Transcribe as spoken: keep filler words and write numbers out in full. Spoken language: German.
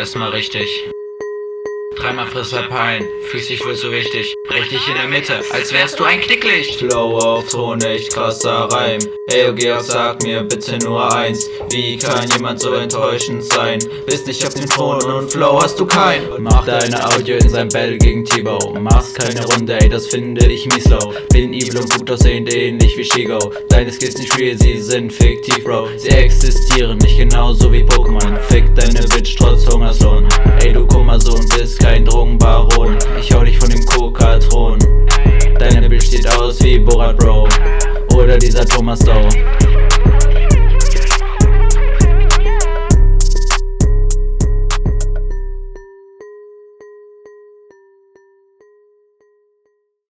erstmal richtig. Dreimal Frisserpein, fühlst dich wohl so wichtig. Richtig in der Mitte, als wärst du ein Knicklicht. Flow auf Ton, echt krasser Reim. Ey, oh Georg, sag mir bitte nur eins: Wie kann jemand so enttäuschend sein? Bist nicht auf dem Thron und Flow hast du kein. Mach deine Audio in sein Battle gegen T-Bow. Machst keine Runde, ey, das finde ich mies low. Bin evil und gut aussehend, ähnlich wie Shigo. Deine Skills nicht real, sie sind fiktiv, Bro. Sie existieren nicht genauso wie Pokémon. Fick deine Bitch trotz Hungerslohn. Ey, du Kummersohn, bist kein Drogenbaron. Ich hau dich von dem Kokatron. Deine Bitch sieht aus wie Borat, Bro. Oder dieser Thomas Doe.